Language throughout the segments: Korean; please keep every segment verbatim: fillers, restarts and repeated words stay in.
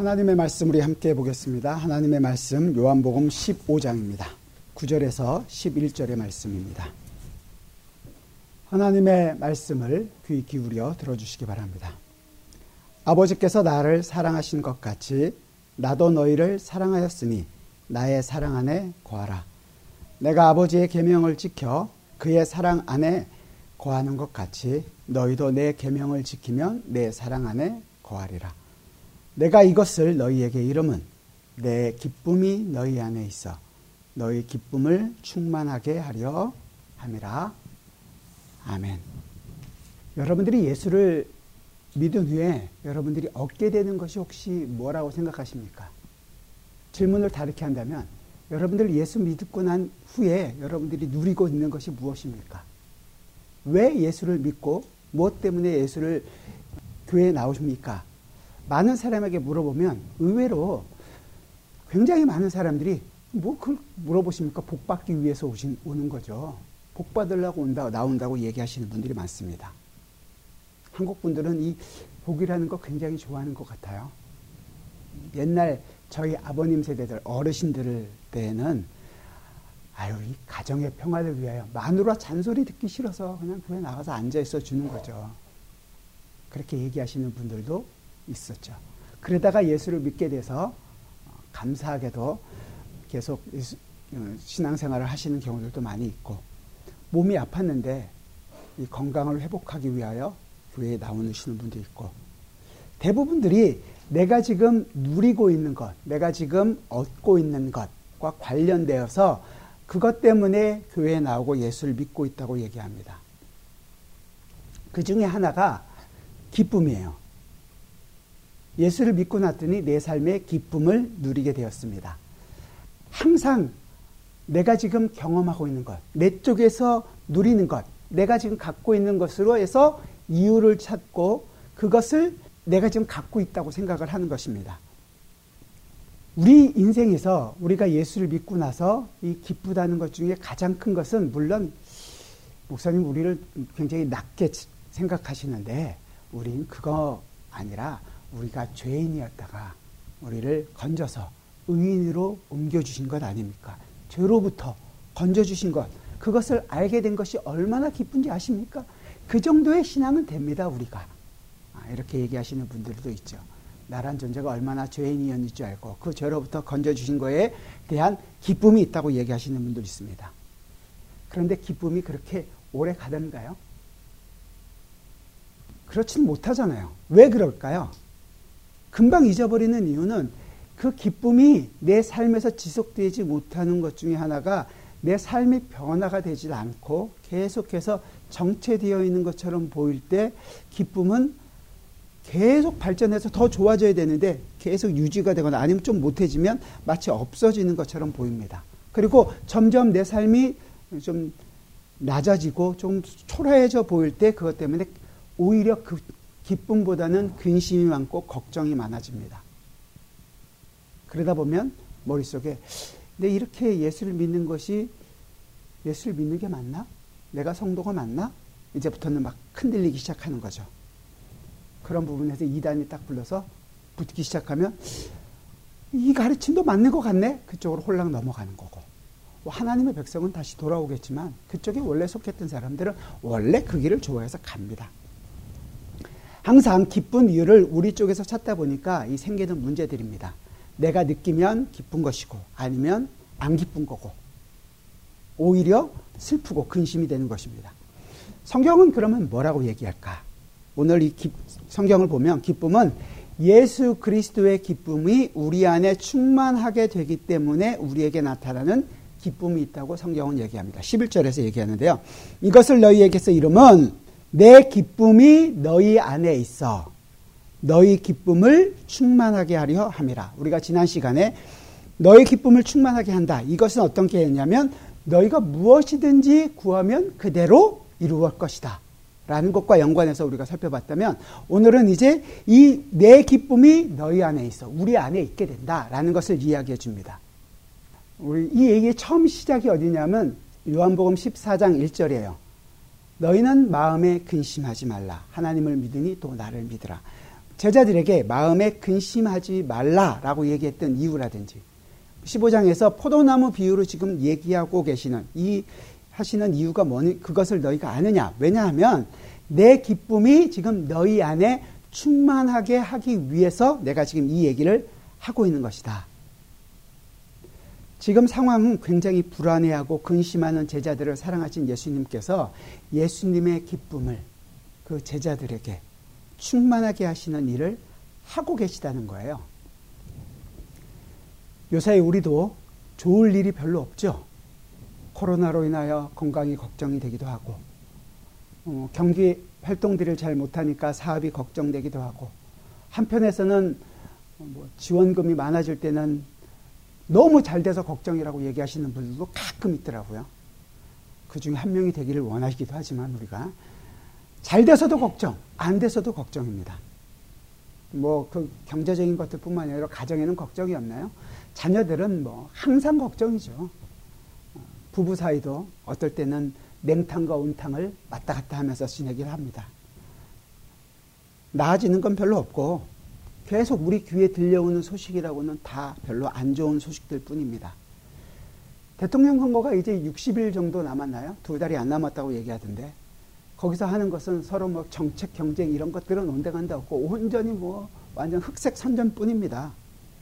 하나님의 말씀 우리 함께 보겠습니다. 하나님의 말씀 요한복음 십오 장입니다. 구 절에서 십일 절의 말씀입니다. 하나님의 말씀을 귀 기울여 들어주시기 바랍니다. 아버지께서 나를 사랑하신 것 같이 나도 너희를 사랑하였으니 나의 사랑 안에 거하라. 내가 아버지의 계명을 지켜 그의 사랑 안에 거하는 것 같이 너희도 내 계명을 지키면 내 사랑 안에 거하리라. 내가 이것을 너희에게 이름은 내 기쁨이 너희 안에 있어 너희 기쁨을 충만하게 하려 함이라. 아멘. 여러분들이 예수를 믿은 후에 여러분들이 얻게 되는 것이 혹시 뭐라고 생각하십니까? 질문을 다르게 한다면 여러분들 예수 믿고 난 후에 여러분들이 누리고 있는 것이 무엇입니까? 왜 예수를 믿고 무엇 때문에 예수를 교회에 나오십니까? 많은 사람에게 물어보면 의외로 굉장히 많은 사람들이 뭐 그걸 물어보십니까? 복 받기 위해서 오신, 오는 거죠. 복 받으려고 온다, 나온다고 얘기하시는 분들이 많습니다. 한국 분들은 이 복이라는 거 굉장히 좋아하는 것 같아요. 옛날 저희 아버님 세대들, 어르신들 때는 아유, 이 가정의 평화를 위하여 마누라 잔소리 듣기 싫어서 그냥 교회 나가서 앉아있어 주는 거죠. 그렇게 얘기하시는 분들도 있었죠. 그러다가 예수를 믿게 돼서 감사하게도 계속 신앙생활을 하시는 경우들도 많이 있고, 몸이 아팠는데 이 건강을 회복하기 위하여 교회에 나오시는 분도 있고, 대부분들이 내가 지금 누리고 있는 것, 내가 지금 얻고 있는 것과 관련되어서 그것 때문에 교회에 나오고 예수를 믿고 있다고 얘기합니다. 그 중에 하나가 기쁨이에요. 예수를 믿고 났더니 내 삶의 기쁨을 누리게 되었습니다. 항상 내가 지금 경험하고 있는 것, 내 쪽에서 누리는 것, 내가 지금 갖고 있는 것으로 해서 이유를 찾고 그것을 내가 지금 갖고 있다고 생각을 하는 것입니다. 우리 인생에서 우리가 예수를 믿고 나서 이 기쁘다는 것 중에 가장 큰 것은, 물론 목사님 우리를 굉장히 낮게 생각하시는데 우리는 그거 아니라 우리가 죄인이었다가 우리를 건져서 의인으로 옮겨주신 것 아닙니까? 죄로부터 건져주신 것, 그것을 알게 된 것이 얼마나 기쁜지 아십니까? 그 정도의 신앙은 됩니다, 우리가. 아, 이렇게 얘기하시는 분들도 있죠. 나란 존재가 얼마나 죄인이었는지 줄 알고 그 죄로부터 건져주신 거에 대한 기쁨이 있다고 얘기하시는 분도 있습니다. 그런데 기쁨이 그렇게 오래 가던가요? 그렇지는 못하잖아요. 왜 그럴까요? 금방 잊어버리는 이유는 그 기쁨이 내 삶에서 지속되지 못하는 것 중에 하나가 내 삶이 변화가 되지 않고 계속해서 정체되어 있는 것처럼 보일 때 기쁨은 계속 발전해서 더 좋아져야 되는데 계속 유지가 되거나 아니면 좀 못해지면 마치 없어지는 것처럼 보입니다. 그리고 점점 내 삶이 좀 낮아지고 좀 초라해져 보일 때 그것 때문에 오히려 그 기쁨보다는 근심이 많고 걱정이 많아집니다. 그러다 보면 머릿속에 내가 이렇게 예수를 믿는 것이 예수를 믿는 게 맞나? 내가 성도가 맞나? 이제부터는 막 흔들리기 시작하는 거죠. 그런 부분에서 이단이 딱 불러서 붙기 시작하면 이 가르침도 맞는 것 같네? 그쪽으로 홀랑 넘어가는 거고, 하나님의 백성은 다시 돌아오겠지만 그쪽에 원래 속했던 사람들은 원래 그 길을 좋아해서 갑니다. 항상 기쁜 이유를 우리 쪽에서 찾다 보니까 이 생기는 문제들입니다. 내가 느끼면 기쁜 것이고 아니면 안 기쁜 거고 오히려 슬프고 근심이 되는 것입니다. 성경은 그러면 뭐라고 얘기할까? 오늘 이 기, 성경을 보면 기쁨은 예수 그리스도의 기쁨이 우리 안에 충만하게 되기 때문에 우리에게 나타나는 기쁨이 있다고 성경은 얘기합니다. 십일 절에서 얘기하는데요. 이것을 너희에게서 이름은 내 기쁨이 너희 안에 있어 너희 기쁨을 충만하게 하려 함이라. 우리가 지난 시간에 너희 기쁨을 충만하게 한다. 이것은 어떤 개념이냐면 너희가 무엇이든지 구하면 그대로 이루어질 것이다 라는 것과 연관해서 우리가 살펴봤다면, 오늘은 이제 이 내 기쁨이 너희 안에 있어 우리 안에 있게 된다라는 것을 이야기해 줍니다. 우리 이 얘기의 처음 시작이 어디냐면 요한복음 십사 장 일 절이에요. 너희는 마음에 근심하지 말라. 하나님을 믿으니 또 나를 믿으라. 제자들에게 마음에 근심하지 말라라고 얘기했던 이유라든지 십오 장에서 포도나무 비유로 지금 얘기하고 계시는 이 하시는 이유가 뭐니 그것을 너희가 아느냐. 왜냐하면 내 기쁨이 지금 너희 안에 충만하게 하기 위해서 내가 지금 이 얘기를 하고 있는 것이다. 지금 상황은 굉장히 불안해하고 근심하는 제자들을 사랑하신 예수님께서 예수님의 기쁨을 그 제자들에게 충만하게 하시는 일을 하고 계시다는 거예요. 요새 우리도 좋을 일이 별로 없죠. 코로나로 인하여 건강이 걱정이 되기도 하고 어, 경기 활동들을 잘 못하니까 사업이 걱정되기도 하고 한편에서는 뭐 지원금이 많아질 때는 너무 잘 돼서 걱정이라고 얘기하시는 분들도 가끔 있더라고요. 그 중에 한 명이 되기를 원하시기도 하지만 우리가 잘 돼서도 걱정, 안 돼서도 걱정입니다. 뭐 그 경제적인 것들뿐만 아니라 가정에는 걱정이 없나요? 자녀들은 뭐 항상 걱정이죠. 부부 사이도 어떨 때는 냉탕과 온탕을 왔다 갔다 하면서 지내기를 합니다. 나아지는 건 별로 없고 계속 우리 귀에 들려오는 소식이라고는 다 별로 안 좋은 소식들 뿐입니다. 대통령 선거가 이제 육십 일 정도 남았나요? 두 달이 안 남았다고 얘기하던데 거기서 하는 것은 서로 뭐 정책 경쟁 이런 것들은 온데간데 없고 온전히 뭐 완전 흑색 선전뿐입니다.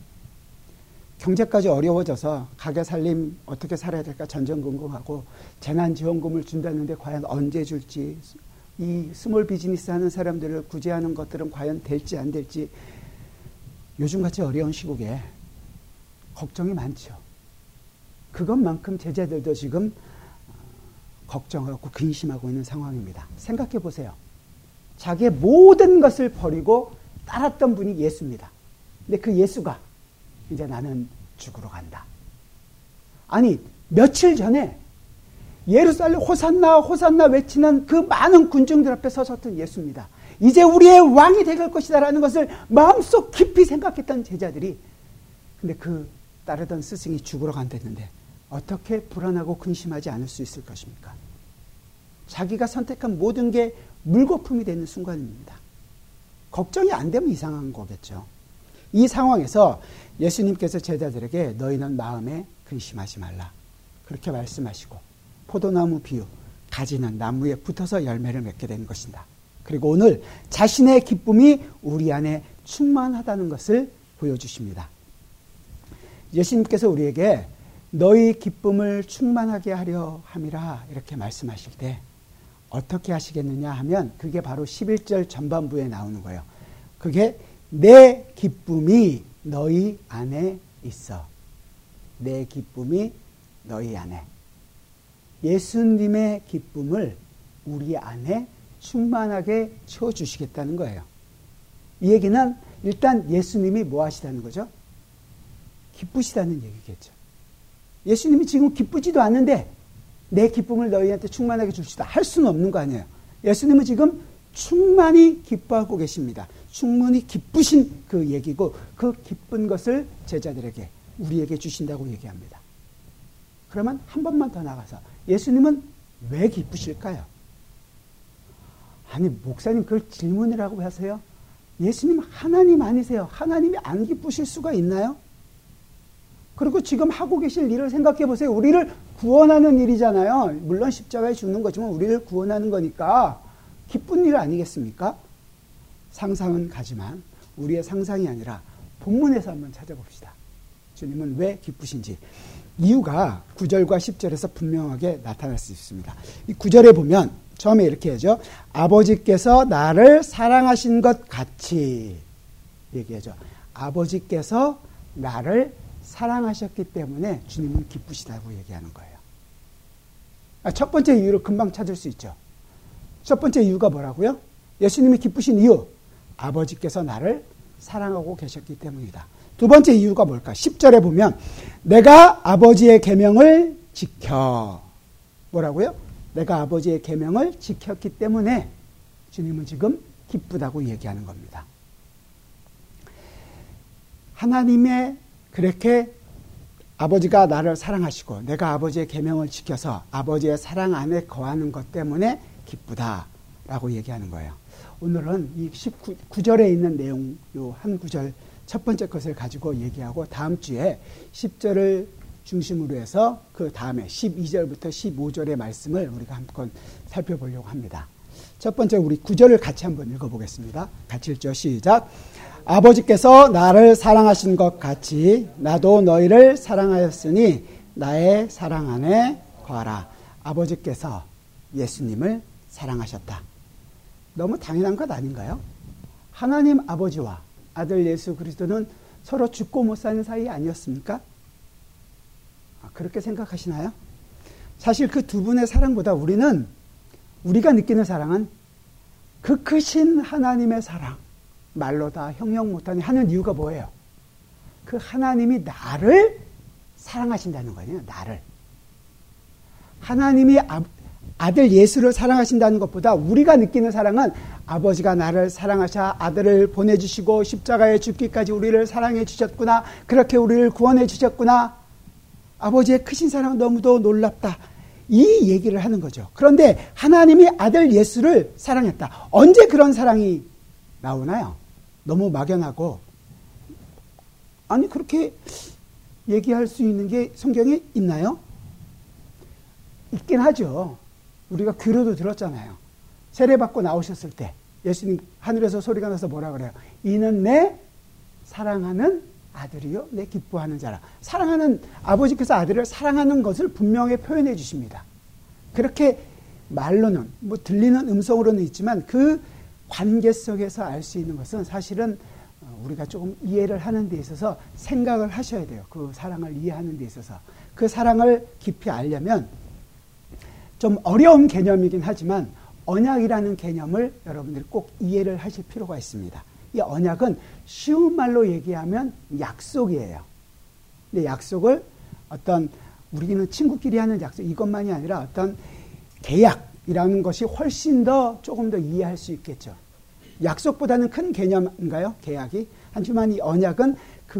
경제까지 어려워져서 가게 살림 어떻게 살아야 될까 전전긍긍하고 재난지원금을 준다는데 과연 언제 줄지 이 스몰 비즈니스 하는 사람들을 구제하는 것들은 과연 될지 안 될지 요즘같이 어려운 시국에 걱정이 많죠. 그것만큼 제자들도 지금 걱정하고 근심하고 있는 상황입니다. 생각해 보세요. 자기의 모든 것을 버리고 따랐던 분이 예수입니다. 근데 그 예수가 이제 나는 죽으러 간다. 아니 며칠 전에 예루살렘 호산나 호산나 외치는 그 많은 군중들 앞에 서섰던 예수입니다. 이제 우리의 왕이 될 것이다 라는 것을 마음속 깊이 생각했던 제자들이 근데 그 따르던 스승이 죽으러 간다는데 어떻게 불안하고 근심하지 않을 수 있을 것입니까? 자기가 선택한 모든 게 물거품이 되는 순간입니다. 걱정이 안 되면 이상한 거겠죠. 이 상황에서 예수님께서 제자들에게 너희는 마음에 근심하지 말라. 그렇게 말씀하시고 포도나무 비유, 가지는 나무에 붙어서 열매를 맺게 되는 것이다. 그리고 오늘 자신의 기쁨이 우리 안에 충만하다는 것을 보여주십니다. 예수님께서 우리에게 너희 기쁨을 충만하게 하려 함이라 이렇게 말씀하실 때 어떻게 하시겠느냐 하면 그게 바로 십일 절 전반부에 나오는 거예요. 그게 내 기쁨이 너희 안에 있어. 내 기쁨이 너희 안에. 예수님의 기쁨을 우리 안에 충만하게 채워주시겠다는 거예요. 이 얘기는 일단 예수님이 뭐 하시다는 거죠? 기쁘시다는 얘기겠죠. 예수님이 지금 기쁘지도 않는데 내 기쁨을 너희한테 충만하게 주시다 할 수는 없는 거 아니에요. 예수님은 지금 충만히 기뻐하고 계십니다. 충분히 기쁘신 그 얘기고 그 기쁜 것을 제자들에게 우리에게 주신다고 얘기합니다. 그러면 한 번만 더 나가서 예수님은 왜 기쁘실까요? 아니 목사님 그걸 질문이라고 하세요? 예수님 하나님 아니세요? 하나님이 안 기쁘실 수가 있나요? 그리고 지금 하고 계실 일을 생각해 보세요. 우리를 구원하는 일이잖아요. 물론 십자가에 죽는 거지만 우리를 구원하는 거니까 기쁜 일 아니겠습니까? 상상은 가지만 우리의 상상이 아니라 본문에서 한번 찾아봅시다. 주님은 왜 기쁘신지. 이유가 구 절과 십 절에서 분명하게 나타날 수 있습니다. 이 구 절에 보면 처음에 이렇게 하죠. 아버지께서 나를 사랑하신 것 같이 얘기하죠. 아버지께서 나를 사랑하셨기 때문에 주님은 기쁘시다고 얘기하는 거예요. 첫 번째 이유를 금방 찾을 수 있죠. 첫 번째 이유가 뭐라고요? 예수님이 기쁘신 이유. 아버지께서 나를 사랑하고 계셨기 때문이다. 두 번째 이유가 뭘까? 십 절에 보면 내가 아버지의 계명을 지켜. 뭐라고요? 내가 아버지의 계명을 지켰기 때문에 주님은 지금 기쁘다고 얘기하는 겁니다. 하나님의 그렇게 아버지가 나를 사랑하시고 내가 아버지의 계명을 지켜서 아버지의 사랑 안에 거하는 것 때문에 기쁘다. 라고 얘기하는 거예요. 오늘은 이 십구 절에 있는 내용, 요 한 구절 첫 번째 것을 가지고 얘기하고 다음 주에 십 절을 중심으로 해서 그 다음에 십이 절부터 십오 절의 말씀을 우리가 한번 살펴보려고 합니다. 첫 번째 우리 구 절을 같이 한번 읽어보겠습니다. 같이 읽죠. 시작. 아버지께서 나를 사랑하신 것 같이 나도 너희를 사랑하였으니 나의 사랑 안에 거하라. 아버지께서 예수님을 사랑하셨다. 너무 당연한 것 아닌가요? 하나님 아버지와 아들 예수 그리스도는 서로 죽고 못 사는 사이 아니었습니까? 그렇게 생각하시나요? 사실 그 두 분의 사랑보다 우리는 우리가 느끼는 사랑은 그 크신 하나님의 사랑, 말로 다 형용 못하니 하는 이유가 뭐예요? 그 하나님이 나를 사랑하신다는 거예요. 나를. 하나님이 아, 아들 예수를 사랑하신다는 것보다 우리가 느끼는 사랑은 아버지가 나를 사랑하셔 아들을 보내주시고 십자가에 죽기까지 우리를 사랑해 주셨구나. 그렇게 우리를 구원해 주셨구나. 아버지의 크신 사랑은 너무도 놀랍다. 이 얘기를 하는 거죠. 그런데 하나님이 아들 예수를 사랑했다. 언제 그런 사랑이 나오나요? 너무 막연하고 아니 그렇게 얘기할 수 있는 게 성경에 있나요? 있긴 하죠. 우리가 귀로도 들었잖아요. 세례받고 나오셨을 때 예수님 하늘에서 소리가 나서 뭐라 그래요? 이는 내 사랑하는 아들이요 내 기뻐하는 자라. 사랑하는 아버지께서 아들을 사랑하는 것을 분명히 표현해 주십니다. 그렇게 말로는 뭐 들리는 음성으로는 있지만 그 관계 속에서 알 수 있는 것은 사실은 우리가 조금 이해를 하는 데 있어서 생각을 하셔야 돼요. 그 사랑을 이해하는 데 있어서. 그 사랑을 깊이 알려면 좀 어려운 개념이긴 하지만 언약이라는 개념을 여러분들이 꼭 이해를 하실 필요가 있습니다. 이 언약은 쉬운 말로 얘기하면 약속이에요. 근데 약속을 어떤 우리는 친구끼리 하는 약속 이것만이 아니라 어떤 계약이라는 것이 훨씬 더 조금 더 이해할 수 있겠죠. 약속보다는 큰 개념인가요? 계약이. 하지만 이 언약은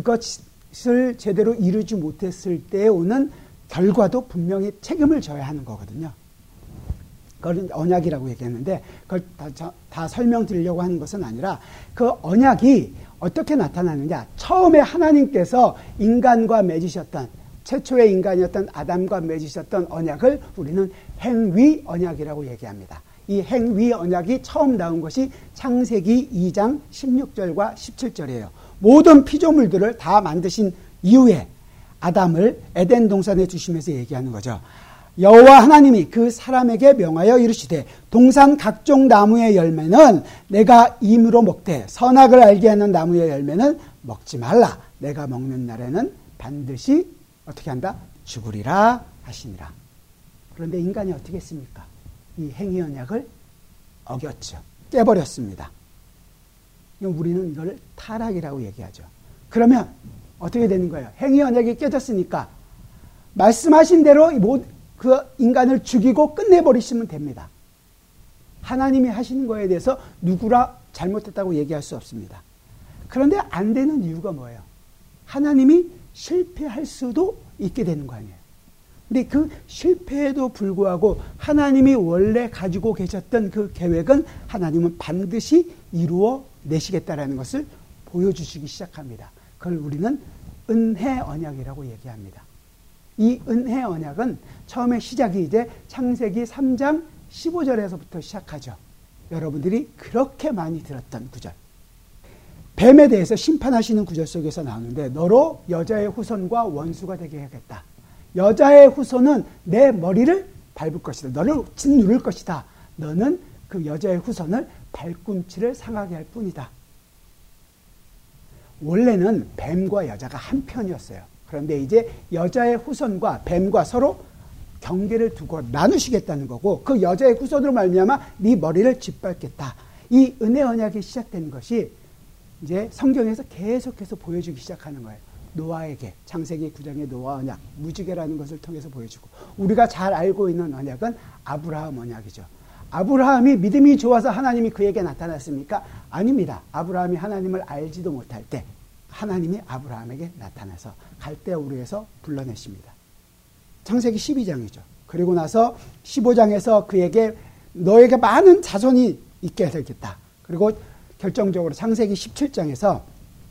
그것을 제대로 이루지 못했을 때 오는 결과도 분명히 책임을 져야 하는 거거든요. 그걸 언약이라고 얘기했는데 그걸 다, 다 설명드리려고 하는 것은 아니라 그 언약이 어떻게 나타나느냐. 처음에 하나님께서 인간과 맺으셨던 최초의 인간이었던 아담과 맺으셨던 언약을 우리는 행위 언약이라고 얘기합니다. 이 행위 언약이 처음 나온 것이 창세기 이 장 십육 절과 십칠 절이에요. 모든 피조물들을 다 만드신 이후에 아담을 에덴 동산에 주시면서 얘기하는 거죠. 여호와 하나님이 그 사람에게 명하여 이르시되 동산 각종 나무의 열매는 내가 임으로 먹되 선악을 알게 하는 나무의 열매는 먹지 말라. 내가 먹는 날에는 반드시 어떻게 한다? 죽으리라 하시니라. 그런데 인간이 어떻게 했습니까? 이 행위 언약을 어겼죠. 깨버렸습니다. 우리는 이걸 타락이라고 얘기하죠. 그러면 어떻게 되는 거예요? 행위 언약이 깨졌으니까 말씀하신 대로 그 인간을 죽이고 끝내버리시면 됩니다. 하나님이 하시는 거에 대해서 누구라 잘못했다고 얘기할 수 없습니다. 그런데 안 되는 이유가 뭐예요? 하나님이 실패할 수도 있게 되는 거 아니에요. 근데 그 실패에도 불구하고 하나님이 원래 가지고 계셨던 그 계획은 하나님은 반드시 이루어 내시겠다라는 것을 보여주시기 시작합니다. 그걸 우리는 은혜 언약이라고 얘기합니다. 이 은혜 언약은 처음에 시작이 이제 창세기 삼 장 십오 절에서부터 시작하죠. 여러분들이 그렇게 많이 들었던 구절. 뱀에 대해서 심판하시는 구절 속에서 나오는데 너로 여자의 후손과 원수가 되게 하겠다. 여자의 후손은 내 머리를 밟을 것이다. 너를 짓누를 것이다. 너는 그 여자의 후손을 발꿈치를 상하게 할 뿐이다. 원래는 뱀과 여자가 한 편이었어요. 그런데 이제 여자의 후손과 뱀과 서로 경계를 두고 나누시겠다는 거고 그 여자의 후손으로 말미암아 네 머리를 짓밟겠다. 이 은혜 언약이 시작된 것이 이제 성경에서 계속해서 보여주기 시작하는 거예요. 노아에게 창세기 구 장의 노아 언약 무지개라는 것을 통해서 보여주고 우리가 잘 알고 있는 언약은 아브라함 언약이죠. 아브라함이 믿음이 좋아서 하나님이 그에게 나타났습니까? 아닙니다. 아브라함이 하나님을 알지도 못할 때 하나님이 아브라함에게 나타나서 갈대우르에서 불러내십니다. 창세기 십이 장이죠. 그리고 나서 십오 장에서 그에게 너에게 많은 자손이 있게 되겠다. 그리고 결정적으로 창세기 십칠 장에서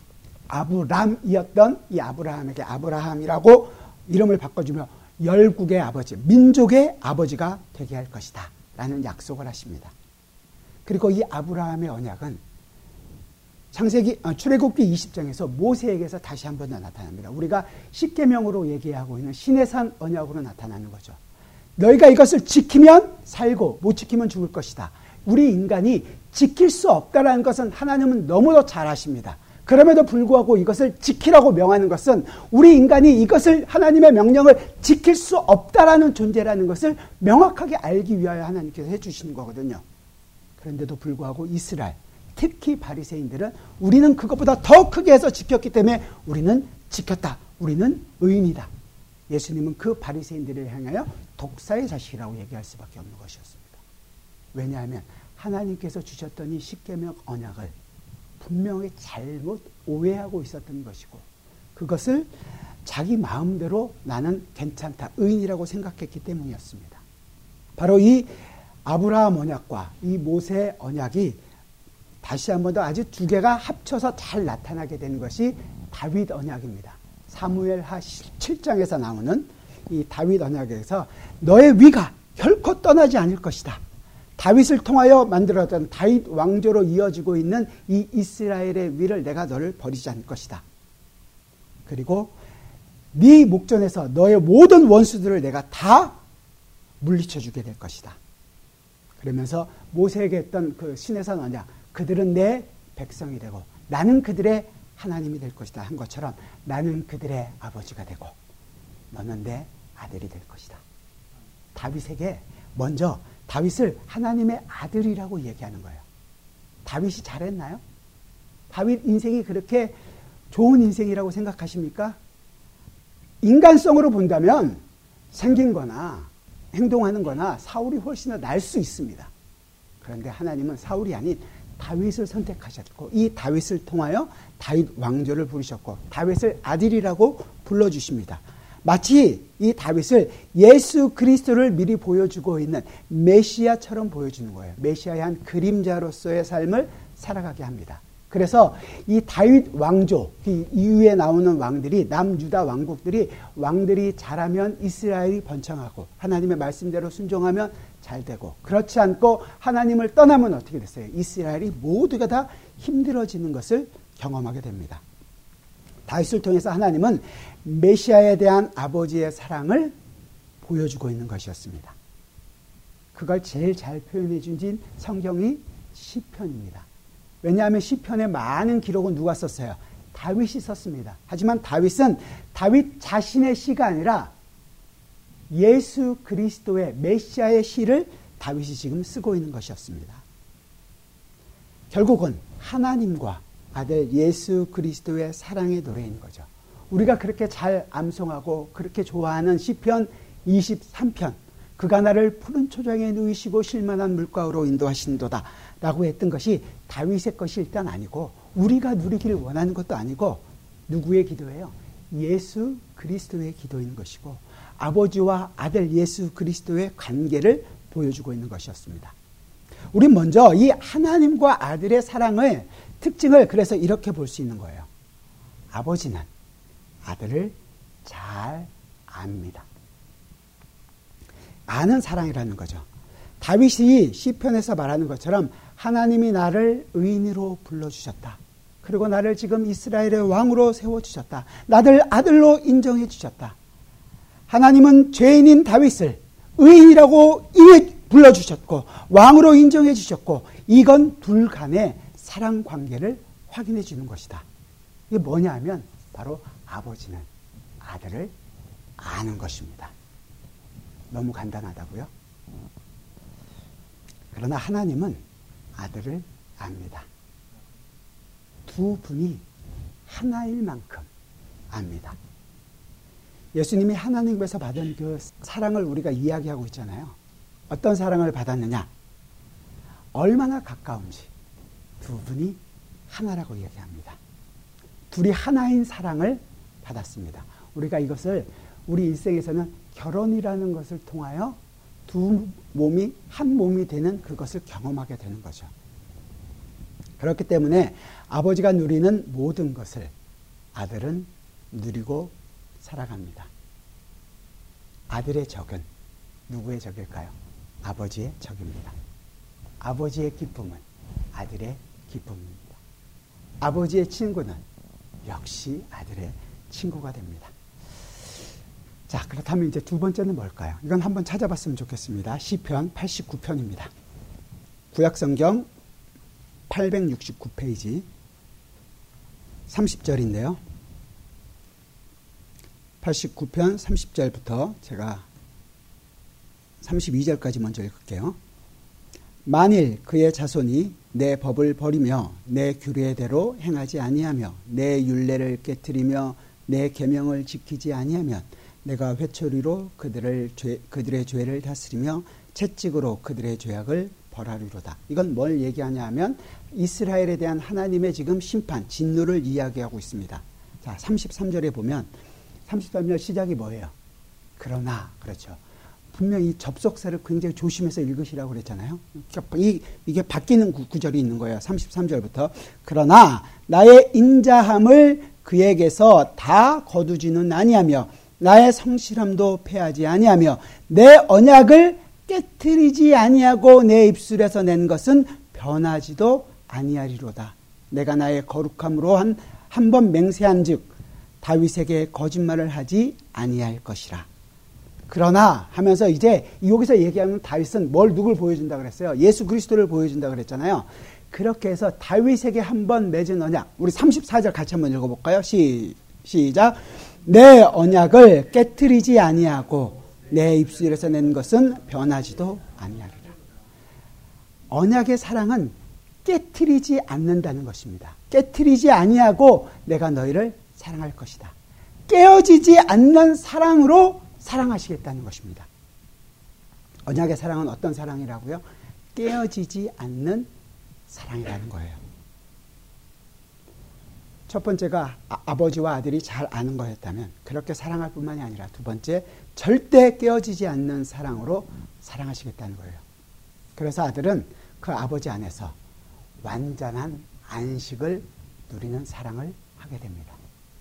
아브람이었던 이 아브라함에게 아브라함이라고 이름을 바꿔주며 열국의 아버지, 민족의 아버지가 되게 할 것이다 라는 약속을 하십니다. 그리고 이 아브라함의 언약은 창세기 아, 출애굽기 이십 장에서 모세에게서 다시 한 번 더 나타납니다. 우리가 십계명으로 얘기하고 있는 시내산 언약으로 나타나는 거죠. 너희가 이것을 지키면 살고 못 지키면 죽을 것이다. 우리 인간이 지킬 수 없다라는 것은 하나님은 너무도 잘 아십니다. 그럼에도 불구하고 이것을 지키라고 명하는 것은 우리 인간이 이것을 하나님의 명령을 지킬 수 없다라는 존재라는 것을 명확하게 알기 위하여 하나님께서 해주시는 거거든요. 그런데도 불구하고 이스라엘, 특히 바리새인들은 우리는 그것보다 더 크게 해서 지켰기 때문에 우리는 지켰다. 우리는 의인이다. 예수님은 그 바리새인들을 향하여 독사의 자식이라고 얘기할 수밖에 없는 것이었습니다. 왜냐하면 하나님께서 주셨던 이 십계명 언약을 분명히 잘못 오해하고 있었던 것이고 그것을 자기 마음대로 나는 괜찮다, 의인이라고 생각했기 때문이었습니다. 바로 이 아브라함 언약과 이 모세 언약이 다시 한 번 더 아주 두 개가 합쳐서 잘 나타나게 된 것이 다윗 언약입니다. 사무엘하 칠 장에서 나오는 이 다윗 언약에서 너의 위가 결코 떠나지 않을 것이다. 다윗을 통하여 만들었던 다윗 왕조로 이어지고 있는 이 이스라엘의 위를 내가 너를 버리지 않을 것이다. 그리고 네 목전에서 너의 모든 원수들을 내가 다 물리쳐 주게 될 것이다. 그러면서 모세에게 했던 그 시내산 언약, 그들은 내 백성이 되고 나는 그들의 하나님이 될 것이다 한 것처럼 나는 그들의 아버지가 되고 너는 내 아들이 될 것이다. 다윗에게 먼저 다윗을 하나님의 아들이라고 얘기하는 거예요. 다윗이 잘했나요? 다윗 인생이 그렇게 좋은 인생이라고 생각하십니까? 인간성으로 본다면 생긴 거나 행동하는 거나 사울이 훨씬 더 날 수 있습니다. 그런데 하나님은 사울이 아닌 다윗을 선택하셨고 이 다윗을 통하여 다윗 왕조를 부르셨고 다윗을 아들이라고 불러주십니다. 마치 이 다윗을 예수 그리스도를 미리 보여주고 있는 메시아처럼 보여주는 거예요. 메시아의 한 그림자로서의 삶을 살아가게 합니다. 그래서 이 다윗 왕조, 그 이후에 나오는 왕들이, 남유다 왕국들이 왕들이 잘하면 이스라엘이 번창하고 하나님의 말씀대로 순종하면 잘 되고, 그렇지 않고 하나님을 떠나면 어떻게 됐어요? 이스라엘이 모두가 다 힘들어지는 것을 경험하게 됩니다. 다윗을 통해서 하나님은 메시아에 대한 아버지의 사랑을 보여주고 있는 것이었습니다. 그걸 제일 잘 표현해 준 성경이 시편입니다. 왜냐하면 시편에 많은 기록은 누가 썼어요? 다윗이 썼습니다. 하지만 다윗은 다윗 자신의 시가 아니라 예수 그리스도의 메시아의 시를 다윗이 지금 쓰고 있는 것이었습니다. 결국은 하나님과 아들 예수 그리스도의 사랑의 노래인 거죠. 우리가 그렇게 잘 암송하고 그렇게 좋아하는 시편 이십삼 편, 그가 나를 푸른 초장에 누이시고 쉴만한 물가로 인도하신도다 라고 했던 것이 다윗의 것이 일단 아니고 우리가 누리기를 원하는 것도 아니고 누구의 기도예요? 예수 그리스도의 기도인 것이고 아버지와 아들 예수 그리스도의 관계를 보여주고 있는 것이었습니다. 우린 먼저 이 하나님과 아들의 사랑의 특징을 그래서 이렇게 볼 수 있는 거예요. 아버지는 아들을 잘 압니다. 아는 사랑이라는 거죠. 다윗이 시편에서 말하는 것처럼 하나님이 나를 의인으로 불러주셨다. 그리고 나를 지금 이스라엘의 왕으로 세워주셨다. 나를 아들로 인정해 주셨다. 하나님은 죄인인 다윗을 의인이라고 이미 불러주셨고 왕으로 인정해 주셨고 이건 둘 간의 사랑 관계를 확인해 주는 것이다. 이게 뭐냐 하면 바로 아버지는 아들을 아는 것입니다. 너무 간단하다고요? 그러나 하나님은 아들을 압니다. 두 분이 하나일 만큼 압니다. 예수님이 하나님께서 받은 그 사랑을 우리가 이야기하고 있잖아요. 어떤 사랑을 받았느냐? 얼마나 가까운지 두 분이 하나라고 얘기합니다. 둘이 하나인 사랑을 받았습니다. 우리가 이것을 우리 일생에서는 결혼이라는 것을 통하여 두 몸이 한 몸이 되는 그것을 경험하게 되는 거죠. 그렇기 때문에 아버지가 누리는 모든 것을 아들은 누리고 살아갑니다. 아들의 적은 누구의 적일까요? 아버지의 적입니다. 아버지의 기쁨은 아들의 기쁨입니다. 아버지의 친구는 역시 아들의 친구가 됩니다. 자, 그렇다면 이제 두 번째는 뭘까요? 이건 한번 찾아봤으면 좋겠습니다. 시편 팔십구 편입니다. 구약성경 팔백육십구 페이지 삼십 절인데요. 팔십구 편 삼십 절부터 제가 삼십이 절까지 먼저 읽을게요. 만일 그의 자손이 내 법을 버리며 내 규례대로 행하지 아니하며 내 율례를 깨뜨리며 내 계명을 지키지 아니하면 내가 회초리로 그들을 죄, 그들의 죄를 다스리며 채찍으로 그들의 죄악을 벌하리로다. 이건 뭘 얘기하냐 하면 이스라엘에 대한 하나님의 지금 심판, 진노를 이야기하고 있습니다. 자, 삼십삼 절에 보면 삼십삼 절 시작이 뭐예요? 그러나, 그렇죠. 분명히 접속사를 굉장히 조심해서 읽으시라고 그랬잖아요. 이, 이게 바뀌는 구, 구절이 있는 거예요. 삼십삼 절부터. 그러나 나의 인자함을 그에게서 다 거두지는 아니하며 나의 성실함도 패하지 아니하며 내 언약을 깨트리지 아니하고 내 입술에서 낸 것은 변하지도 아니하리로다. 내가 나의 거룩함으로 한 한 번 맹세한즉 다윗에게 거짓말을 하지 아니할 것이라. 그러나 하면서 이제 여기서 얘기하면 다윗은 뭘 누굴 보여준다 그랬어요? 예수 그리스도를 보여준다 그랬잖아요. 그렇게 해서 다윗에게 한 번 맺은 언약, 우리 삼십사 절 같이 한번 읽어볼까요? 시, 시작. 내 언약을 깨트리지 아니하고 내 입술에서 낸 것은 변하지도 아니하리라. 언약의 사랑은 깨트리지 않는다는 것입니다. 깨트리지 아니하고 내가 너희를 사랑할 것이다. 깨어지지 않는 사랑으로 사랑하시겠다는 것입니다. 언약의 사랑은 어떤 사랑이라고요? 깨어지지 않는 사랑이라는 거예요. 첫 번째가 아, 아버지와 아들이 잘 아는 거였다면 그렇게 사랑할 뿐만이 아니라 두 번째, 절대 깨어지지 않는 사랑으로 사랑하시겠다는 거예요. 그래서 아들은 그 아버지 안에서 완전한 안식을 누리는 사랑을 하게 됩니다.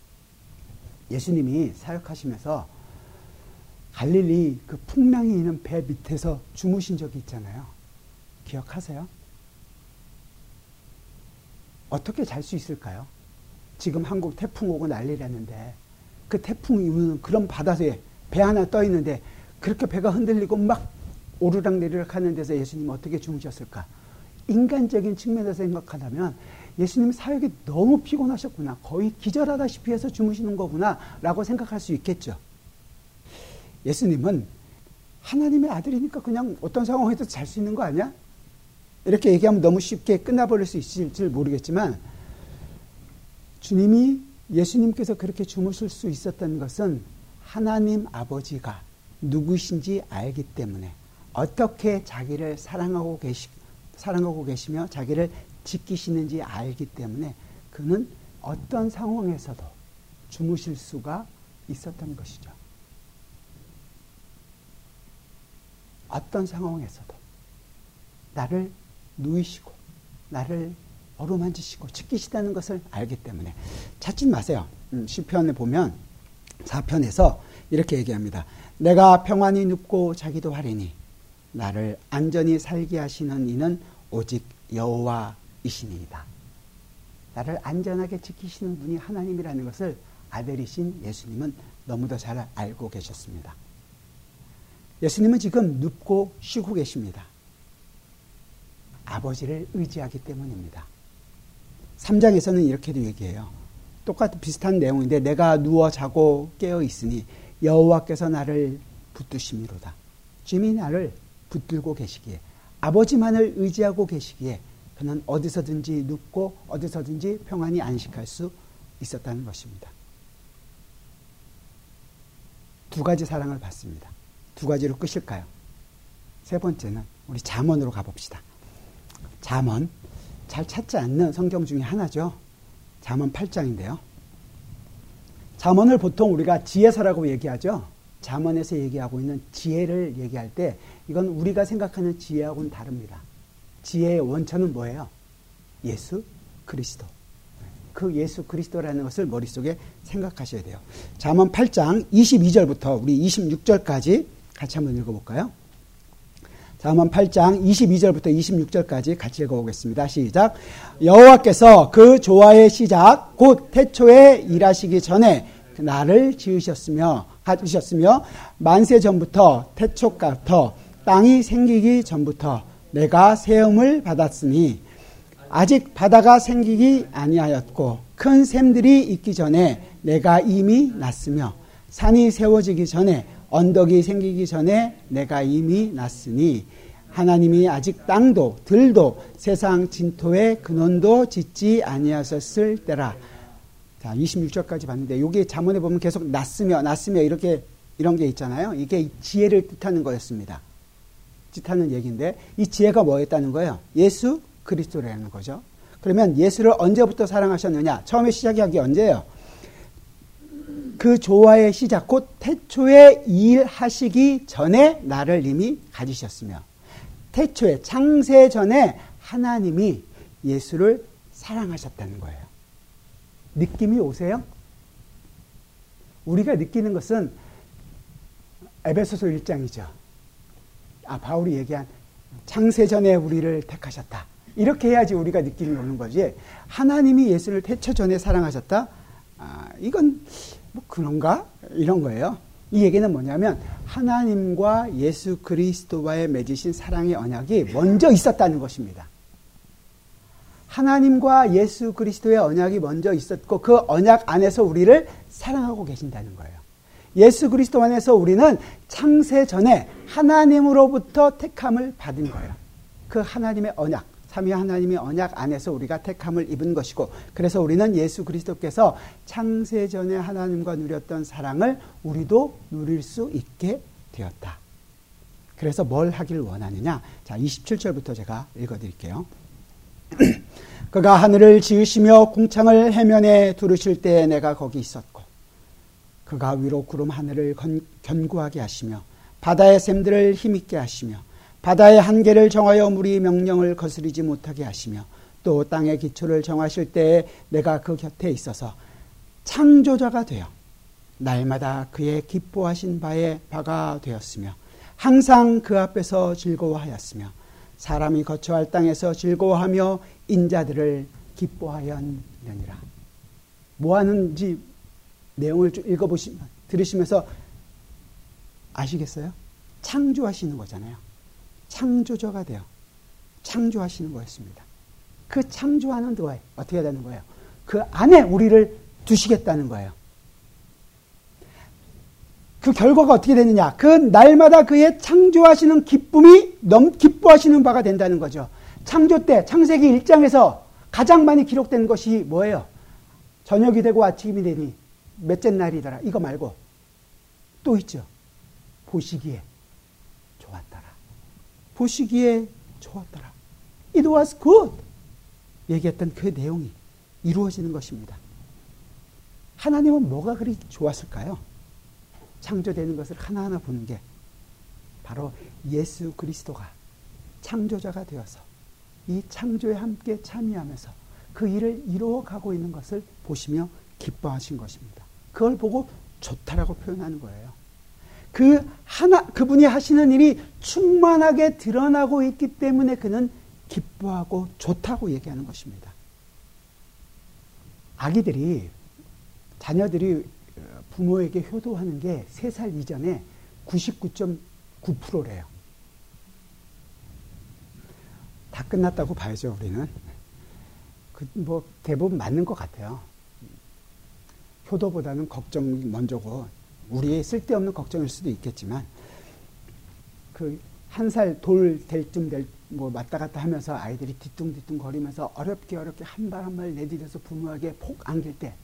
예수님이 사역하시면서 갈릴리 그 풍랑이 있는 배 밑에서 주무신 적이 있잖아요. 기억하세요? 어떻게 잘 수 있을까요? 지금 한국 태풍 오고 난리라는데 그 태풍이 오는 그런 바다에 배 하나 떠 있는데 그렇게 배가 흔들리고 막 오르락내리락 하는 데서 예수님 어떻게 주무셨을까? 인간적인 측면에서 생각하다면 예수님 사역이 너무 피곤하셨구나. 거의 기절하다시피 해서 주무시는 거구나 라고 생각할 수 있겠죠. 예수님은 하나님의 아들이니까 그냥 어떤 상황에도 잘 수 있는 거 아니야? 이렇게 얘기하면 너무 쉽게 끝나버릴 수 있을지 모르겠지만 주님이 예수님께서 그렇게 주무실 수 있었던 것은 하나님 아버지가 누구신지 알기 때문에 어떻게 자기를 사랑하고 계시, 사랑하고 계시며 자기를 지키시는지 알기 때문에 그는 어떤 상황에서도 주무실 수가 있었던 것이죠. 어떤 상황에서도 나를 누이시고 나를 어루만지시고 지키시다는 것을 알기 때문에 찾지 마세요. 음, 시편에 보면 사 편에서 이렇게 얘기합니다. 내가 평안히 눕고 자기도 하리니 나를 안전히 살게 하시는 이는 오직 여호와이시니이다. 나를 안전하게 지키시는 분이 하나님이라는 것을 아들이신 예수님은 너무도 잘 알고 계셨습니다. 예수님은 지금 눕고 쉬고 계십니다. 아버지를 의지하기 때문입니다. 삼 장에서는 이렇게도 얘기해요. 똑같은 비슷한 내용인데 내가 누워 자고 깨어 있으니 여호와께서 나를 붙드심이로다. 주님이 나를 붙들고 계시기에 아버지만을 의지하고 계시기에 그는 어디서든지 눕고 어디서든지 평안히 안식할 수 있었다는 것입니다. 두 가지 사랑을 받습니다. 두 가지로 끝일까요? 세 번째는 우리 잠언으로 가봅시다. 잠언, 잘 찾지 않는 성경 중에 하나죠. 잠언 팔 장인데요. 잠언을 보통 우리가 지혜서라고 얘기하죠. 잠언에서 얘기하고 있는 지혜를 얘기할 때 이건 우리가 생각하는 지혜하고는 다릅니다. 지혜의 원천은 뭐예요? 예수 그리스도. 그 예수 그리스도라는 것을 머릿속에 생각하셔야 돼요. 잠언 팔 장 이십이 절부터 우리 이십육 절까지 같이 한번 읽어볼까요? 잠언 팔 장 이십이 절부터 이십육 절까지 같이 읽어보겠습니다. 시작. 여호와께서 그 조화의 시작 곧 태초에 일하시기 전에 나를 지으셨으며 하셨으며 만세 전부터 태초부터 땅이 생기기 전부터 내가 세움을 받았으니 아직 바다가 생기기 아니하였고 큰 샘들이 있기 전에 내가 이미 났으며 산이 세워지기 전에 언덕이 생기기 전에 내가 이미 났으니 하나님이 아직 땅도 들도 세상 진토의 근원도 짓지 아니하셨을 때라. 자, 이십육 절까지 봤는데 여기 잠언에 보면 계속 났으며 났으며 이렇게 이런 게 있잖아요. 이게 지혜를 뜻하는 거였습니다. 뜻하는 얘기인데 이 지혜가 뭐였다는 거예요? 예수 그리스도라는 거죠. 그러면 예수를 언제부터 사랑하셨느냐? 처음에 시작이 언제예요? 그 조화의 시작 곧 태초에 일하시기 전에 나를 이미 가지셨으며 태초에 창세 전에 하나님이 예수를 사랑하셨다는 거예요. 느낌이 오세요? 우리가 느끼는 것은 에베소서 일 장이죠. 아, 바울이 얘기한 창세 전에 우리를 택하셨다. 이렇게 해야지 우리가 느낌이 오는 거지. 하나님이 예수를 태초 전에 사랑하셨다? 아, 이건 뭐 그런가? 이런 거예요. 이 얘기는 뭐냐면 하나님과 예수 그리스도와의 맺으신 사랑의 언약이 먼저 있었다는 것입니다. 하나님과 예수 그리스도의 언약이 먼저 있었고 그 언약 안에서 우리를 사랑하고 계신다는 거예요. 예수 그리스도 안에서 우리는 창세 전에 하나님으로부터 택함을 받은 거예요. 그 하나님의 언약, 삼위 하나님의 언약 안에서 우리가 택함을 입은 것이고 그래서 우리는 예수 그리스도께서 창세 전에 하나님과 누렸던 사랑을 우리도 누릴 수 있게 되었다. 그래서 뭘 하길 원하느냐? 자, 이십칠 절부터 제가 읽어드릴게요. 그가 하늘을 지으시며 궁창을 해면에 두르실 때 내가 거기 있었고 그가 위로 구름 하늘을 견고하게 하시며 바다의 샘들을 힘있게 하시며 바다의 한계를 정하여 물이 명령을 거스르지 못하게 하시며 또 땅의 기초를 정하실 때에 내가 그 곁에 있어서 창조자가 되어 날마다 그의 기뻐하신 바의 바가 되었으며 항상 그 앞에서 즐거워하였으며 사람이 거처할 땅에서 즐거워하며 인자들을 기뻐하였느니라. 뭐 하는지 내용을 좀 읽어보시면 들으시면서 아시겠어요? 창조하시는 거잖아요. 창조자가 되어 창조하시는 거였습니다. 그 창조하는 거에 어떻게 되는 거예요? 그 안에 우리를 두시겠다는 거예요. 그 결과가 어떻게 되느냐? 그 날마다 그의 창조하시는 기쁨이 넘 기뻐하시는 바가 된다는 거죠. 창조 때 창세기 일 장에서 가장 많이 기록된 것이 뭐예요? 저녁이 되고 아침이 되니 몇째 날이더라. 이거 말고 또 있죠. 보시기에 좋았더라. 보시기에 좋았더라. It was good. 얘기했던 그 내용이 이루어지는 것입니다. 하나님은 뭐가 그리 좋았을까요? 창조되는 것을 하나하나 보는 게 바로 예수 그리스도가 창조자가 되어서 이 창조에 함께 참여하면서 그 일을 이루어가고 있는 것을 보시며 기뻐하신 것입니다. 그걸 보고 좋다라고 표현하는 거예요. 그 하나, 그분이 하시는 일이 충만하게 드러나고 있기 때문에 그는 기뻐하고 좋다고 얘기하는 것입니다. 아기들이, 자녀들이 부모에게 효도하는 게 세 살 이전에 구십구 점 구 퍼센트래요. 다 끝났다고 봐야죠, 우리는. 그, 뭐, 대부분 맞는 것 같아요. 효도보다는 걱정이 먼저고, 우리의 쓸데없는 걱정일 수도 있겠지만, 그, 한 살 돌 될 쯤 될, 뭐, 왔다 갔다 하면서 아이들이 뒤뚱뒤뚱 거리면서 어렵게 어렵게 한 발 한 발 내디뎌서 부모에게 폭 안길 때,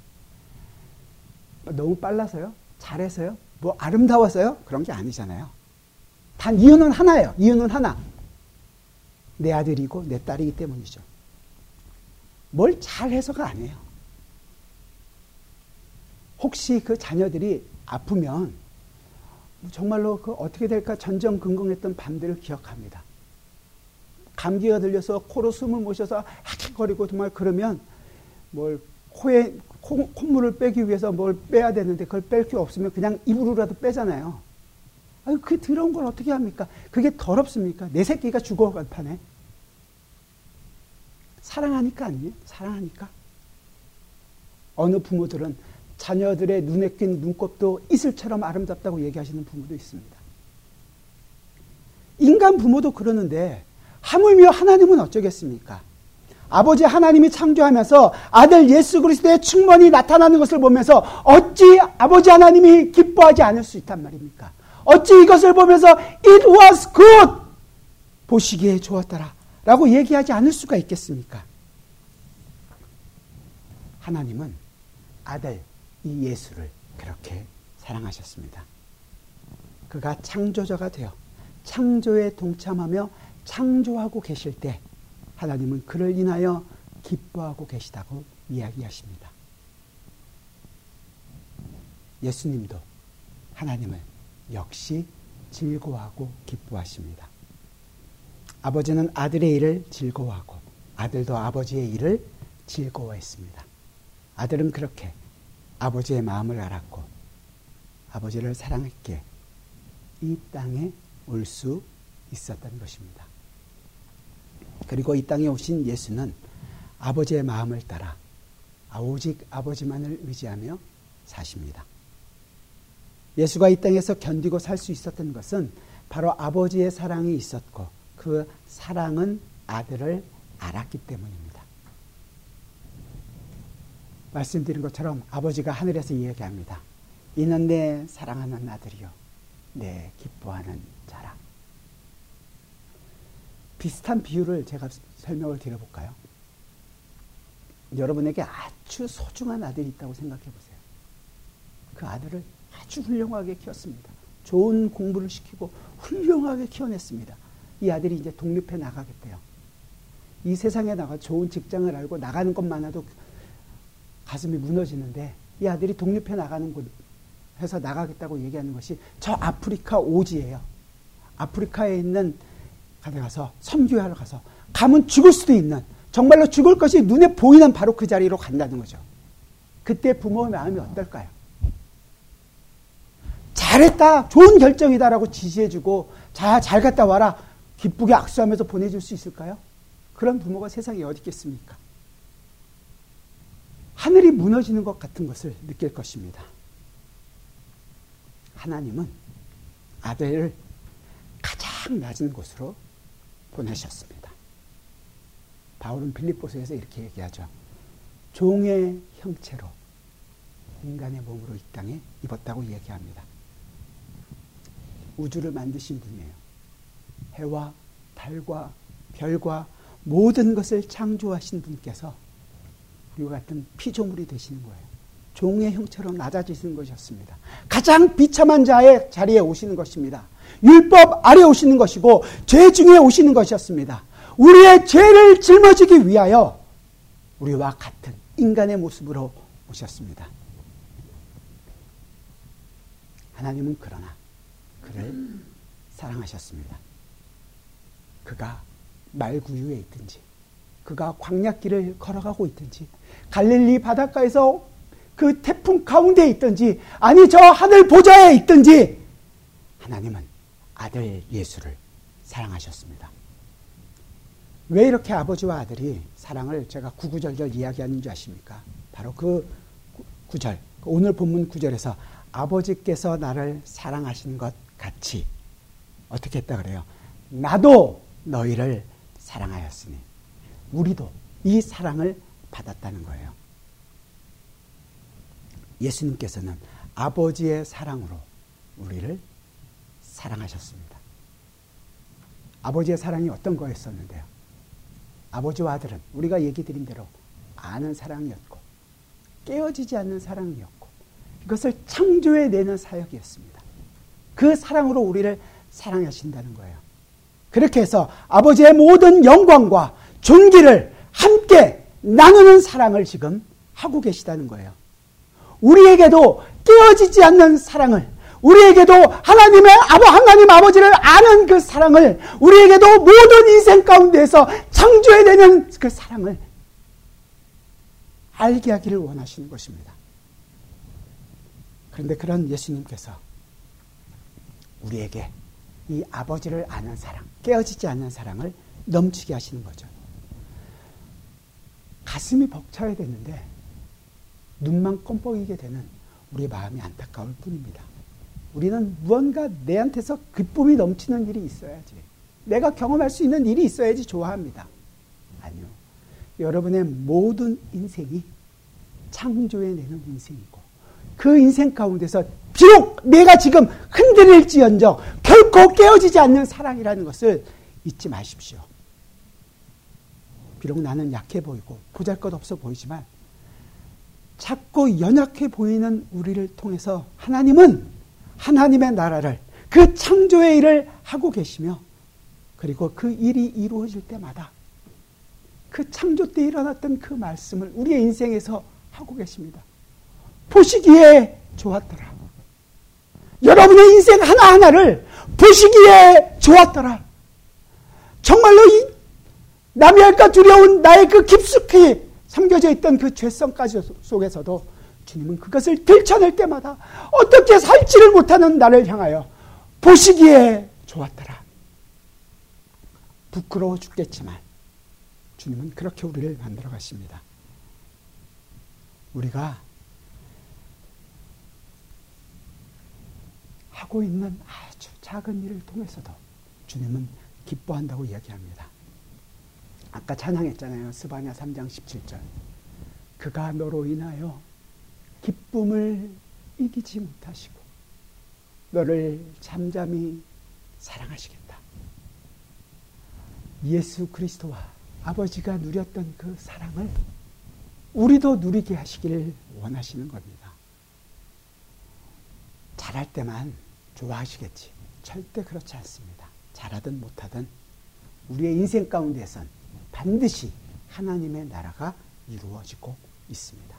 너무 빨라서요? 잘해서요? 뭐, 아름다워서요? 그런 게 아니잖아요. 단 이유는 하나예요. 이유는 하나. 내 아들이고 내 딸이기 때문이죠. 뭘 잘해서가 아니에요. 혹시 그 자녀들이 아프면 정말로 그 어떻게 될까 전전긍긍했던 밤들을 기억합니다. 감기가 들려서 코로 숨을 못 쉬어서 헥헥거리고 정말 그러면 뭘 코에 코, 콧물을 빼기 위해서 뭘 빼야 되는데 그걸 뺄 게 없으면 그냥 입으로라도 빼잖아요. 아유, 그 더러운 걸 어떻게 합니까? 그게 더럽습니까? 내 새끼가 죽어갈 판에. 사랑하니까 아니에요? 사랑하니까. 어느 부모들은 자녀들의 눈에 낀 눈곱도 이슬처럼 아름답다고 얘기하시는 부모도 있습니다. 인간 부모도 그러는데 하물며 하나님은 어쩌겠습니까? 아버지 하나님이 창조하면서 아들 예수 그리스도의 충만히 나타나는 것을 보면서 어찌 아버지 하나님이 기뻐하지 않을 수 있단 말입니까? 어찌 이것을 보면서 it was good! 보시기에 좋았더라 라고 얘기하지 않을 수가 있겠습니까? 하나님은 아들 이 예수를 그렇게 사랑하셨습니다. 그가 창조자가 되어 창조에 동참하며 창조하고 계실 때 하나님은 그를 인하여 기뻐하고 계시다고 이야기하십니다. 예수님도 하나님을 역시 즐거워하고 기뻐하십니다. 아버지는 아들의 일을 즐거워하고 아들도 아버지의 일을 즐거워했습니다. 아들은 그렇게 아버지의 마음을 알았고 아버지를 사랑했기에 이 땅에 올 수 있었던 것입니다. 그리고 이 땅에 오신 예수는 아버지의 마음을 따라 오직 아버지만을 의지하며 사십니다. 예수가 이 땅에서 견디고 살 수 있었던 것은 바로 아버지의 사랑이 있었고 그 사랑은 아들을 알았기 때문입니다. 말씀드린 것처럼 아버지가 하늘에서 이야기합니다. 이는 내 사랑하는 아들이요 내 기뻐하는 자라. 비슷한 비유를 제가 설명을 드려볼까요? 여러분에게 아주 소중한 아들이 있다고 생각해 보세요. 그 아들을 아주 훌륭하게 키웠습니다. 좋은 공부를 시키고 훌륭하게 키워냈습니다. 이 아들이 이제 독립해 나가겠대요. 이 세상에 나가 좋은 직장을 알고 나가는 것만으로도 가슴이 무너지는데 이 아들이 독립해 나가는 곳 해서 나가겠다고 얘기하는 것이 저 아프리카 오지예요. 아프리카에 있는 가대 가서 선교하러 가서 가면 죽을 수도 있는 정말로 죽을 것이 눈에 보이는 바로 그 자리로 간다는 거죠. 그때 부모의 마음이 어떨까요? 잘했다, 좋은 결정이다라고 지지해주고 자, 잘 갔다 와라 기쁘게 악수하면서 보내줄 수 있을까요? 그런 부모가 세상에 어디 있겠습니까? 하늘이 무너지는 것 같은 것을 느낄 것입니다. 하나님은 아들을 가장 낮은 곳으로 보내셨습니다. 바울은 빌립보서에서 이렇게 얘기하죠. 종의 형체로 인간의 몸으로 이 땅에 입었다고 얘기합니다. 우주를 만드신 분이에요. 해와 달과 별과 모든 것을 창조하신 분께서 우리와 같은 피조물이 되시는 거예요. 종의 형체로 낮아지시는 것이었습니다. 가장 비참한 자의 자리에 오시는 것입니다. 율법 아래 오시는 것이고 죄 중에 오시는 것이었습니다. 우리의 죄를 짊어지기 위하여 우리와 같은 인간의 모습으로 오셨습니다. 하나님은 그러나 그를 사랑하셨습니다. 그가 말구유에 있든지 그가 광야길을 걸어가고 있든지 갈릴리 바닷가에서 그 태풍 가운데 있든지 아니 저 하늘 보좌에 있든지 하나님은 아들 예수를 사랑하셨습니다. 왜 이렇게 아버지와 아들이 사랑을 제가 구구절절 이야기하는 줄 아십니까? 바로 그 구절, 오늘 본문 구절에서 아버지께서 나를 사랑하신 것 같이 어떻게 했다 그래요? 나도 너희를 사랑하였으니 우리도 이 사랑을 받았다는 거예요. 예수님께서는 아버지의 사랑으로 우리를 사랑하셨습니다. 아버지의 사랑이 어떤 거였었는데요? 아버지와 아들은 우리가 얘기 드린 대로 아는 사랑이었고 깨어지지 않는 사랑이었고 이것을 창조해내는 사역이었습니다. 그 사랑으로 우리를 사랑하신다는 거예요. 그렇게 해서 아버지의 모든 영광과 존귀를 함께 나누는 사랑을 지금 하고 계시다는 거예요. 우리에게도 깨어지지 않는 사랑을, 우리에게도 하나님의 아버 하나님 아버지를 아는 그 사랑을, 우리에게도 모든 인생 가운데에서 창조해내는 그 사랑을 알게 하기를 원하시는 것입니다. 그런데 그런 예수님께서 우리에게 이 아버지를 아는 사랑, 깨어지지 않는 사랑을 넘치게 하시는 거죠. 가슴이 벅차야 되는데 눈만 껌뻑이게 되는 우리의 마음이 안타까울 뿐입니다. 우리는 무언가 내한테서 기쁨이 넘치는 일이 있어야지, 내가 경험할 수 있는 일이 있어야지 좋아합니다. 아니요. 여러분의 모든 인생이 창조해내는 인생이고, 그 인생 가운데서 비록 내가 지금 흔들릴지언정 결코 깨어지지 않는 사랑이라는 것을 잊지 마십시오. 비록 나는 약해 보이고 보잘것없어 보이지만 작고 연약해 보이는 우리를 통해서 하나님은 하나님의 나라를, 그 창조의 일을 하고 계시며, 그리고 그 일이 이루어질 때마다 그 창조 때 일어났던 그 말씀을 우리의 인생에서 하고 계십니다. 보시기에 좋았더라. 여러분의 인생 하나하나를 보시기에 좋았더라. 정말로 이 남이 할까 두려운 나의 그 깊숙이 삼겨져 있던 그 죄성까지 속에서도 주님은 그것을 들춰낼 때마다 어떻게 살지를 못하는 나를 향하여 보시기에 좋았더라. 부끄러워 죽겠지만 주님은 그렇게 우리를 만들어 가십니다. 우리가 하고 있는 아주 작은 일을 통해서도 주님은 기뻐한다고 이야기합니다. 아까 찬양했잖아요. 스바냐 삼 장 십칠 절. 그가 너로 인하여 기쁨을 이기지 못하시고 너를 잠잠히 사랑하시겠다. 예수 그리스도와 아버지가 누렸던 그 사랑을 우리도 누리게 하시길 원하시는 겁니다. 잘할 때만 좋아하시겠지. 절대 그렇지 않습니다. 잘하든 못하든 우리의 인생 가운데선 반드시 하나님의 나라가 이루어지고 있습니다.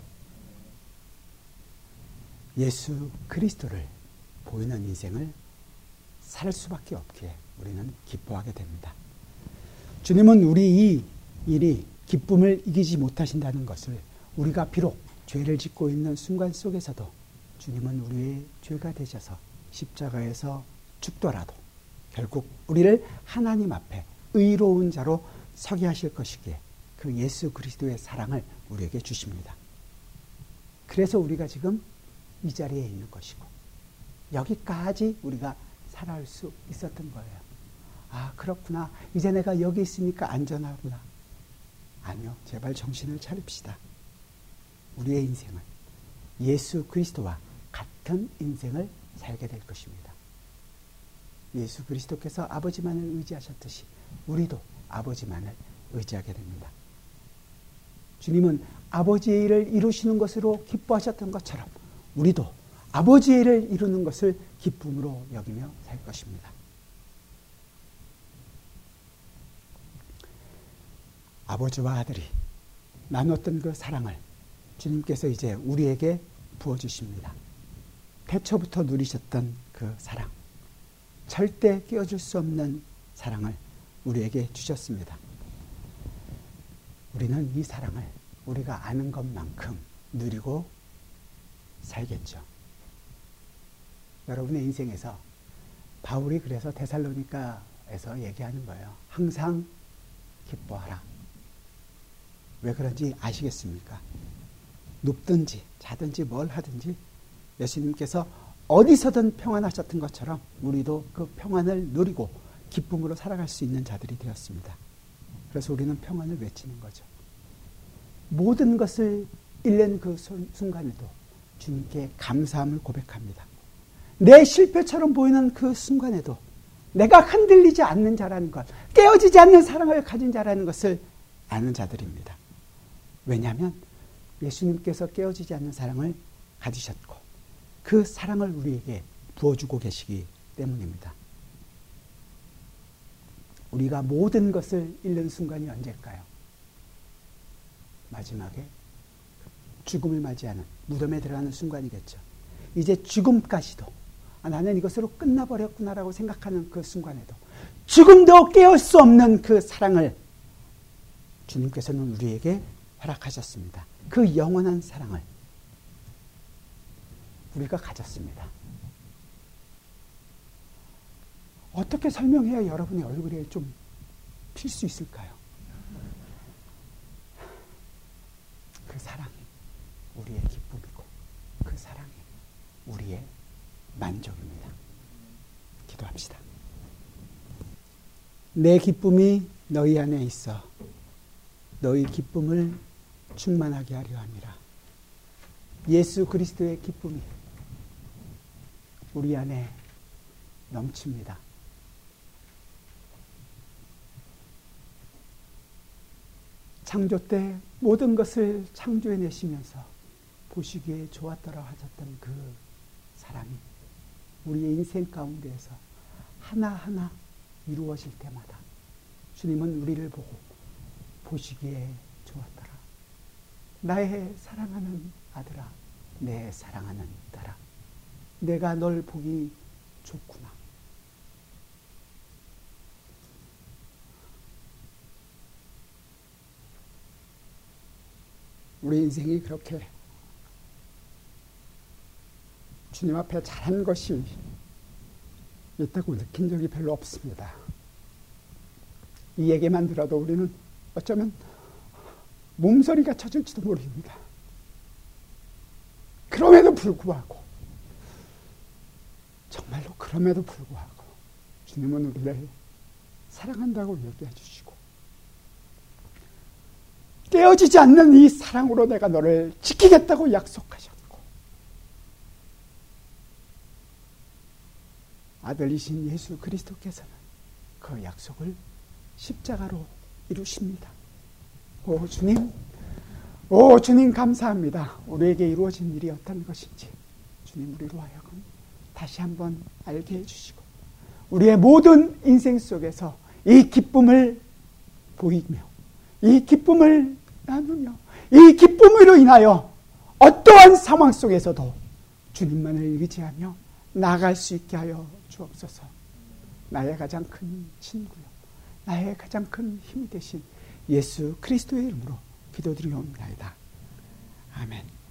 예수 그리스도를 보이는 인생을 살 수밖에 없기에 우리는 기뻐하게 됩니다. 주님은 우리 이 일이 기쁨을 이기지 못하신다는 것을, 우리가 비록 죄를 짓고 있는 순간 속에서도 주님은 우리의 죄가 되셔서 십자가에서 죽더라도 결국 우리를 하나님 앞에 의로운 자로 서게 하실 것이기에 그 예수 그리스도의 사랑을 우리에게 주십니다. 그래서 우리가 지금 이 자리에 있는 것이고 여기까지 우리가 살아올 수 있었던 거예요. 아, 그렇구나. 이제 내가 여기 있으니까 안전하구나. 아니요. 제발 정신을 차립시다. 우리의 인생은 예수 그리스도와 같은 인생을 살게 될 것입니다. 예수 그리스도께서 아버지만을 의지하셨듯이 우리도 아버지만을 의지하게 됩니다. 주님은 아버지의 일을 이루시는 것으로 기뻐하셨던 것처럼 우리도 아버지의 일을 이루는 것을 기쁨으로 여기며 살 것입니다. 아버지와 아들이 나눴던 그 사랑을 주님께서 이제 우리에게 부어주십니다. 태초부터 누리셨던 그 사랑, 절대 끼워줄 수 없는 사랑을 우리에게 주셨습니다. 우리는 이 사랑을 우리가 아는 것만큼 누리고 살겠죠. 여러분의 인생에서 바울이 그래서 데살로니가에서 얘기하는 거예요. 항상 기뻐하라. 왜 그런지 아시겠습니까? 눕든지 자든지 뭘 하든지 예수님께서 어디서든 평안하셨던 것처럼 우리도 그 평안을 누리고 기쁨으로 살아갈 수 있는 자들이 되었습니다. 그래서 우리는 평안을 외치는 거죠. 모든 것을 잃는 그 순간에도 주님께 감사함을 고백합니다. 내 실패처럼 보이는 그 순간에도 내가 흔들리지 않는 자라는 것, 깨어지지 않는 사랑을 가진 자라는 것을 아는 자들입니다. 왜냐하면 예수님께서 깨어지지 않는 사랑을 가지셨고 그 사랑을 우리에게 부어주고 계시기 때문입니다. 우리가 모든 것을 잃는 순간이 언제일까요? 마지막에 죽음을 맞이하는, 무덤에 들어가는 순간이겠죠. 이제 죽음까지도 아, 나는 이것으로 끝나버렸구나라고 생각하는 그 순간에도 죽음도 깨울 수 없는 그 사랑을 주님께서는 우리에게 허락하셨습니다. 그 영원한 사랑을 우리가 가졌습니다. 어떻게 설명해야 여러분의 얼굴에 좀 필 수 있을까요? 그 사랑이 우리의 기쁨이고 그 사랑이 우리의 만족입니다. 기도합시다. 내 기쁨이 너희 안에 있어 너희 기쁨을 충만하게 하려 함이라. 예수 그리스도의 기쁨이 우리 안에 넘칩니다. 창조 때 모든 것을 창조해내시면서 보시기에 좋았더라 하셨던 그 사랑이 우리의 인생 가운데에서 하나하나 이루어질 때마다 주님은 우리를 보고 보시기에 좋았더라. 나의 사랑하는 아들아, 내 사랑하는 딸아, 내가 널 보기 좋구나. 우리 인생이 그렇게 주님 앞에 잘한 것이 있다고 느낀 적이 별로 없습니다. 이 얘기만 들어도 우리는 어쩌면 몸서리가 쳐질지도 모릅니다. 그럼에도 불구하고 정말로 그럼에도 불구하고 주님은 우리를 사랑한다고 얘기해 주시고 깨어지지 않는 이 사랑으로 내가 너를 지키겠다고 약속하셨고 아들이신 예수 그리스도께서는 그 약속을 십자가로 이루십니다. 오 주님, 오 주님 감사합니다. 우리에게 이루어진 일이 어떤 것인지 주님 우리로 하여금 다시 한번 알게 해주시고 우리의 모든 인생 속에서 이 기쁨을 보이며 이 기쁨을 나누며 이 기쁨으로 인하여 어떠한 상황 속에서도 주님만을 의지하며 나아갈 수 있게 하여 주옵소서. 나의 가장 큰 친구요 나의 가장 큰 힘이 되신 예수 그리스도의 이름으로 기도드리옵나이다. 아멘.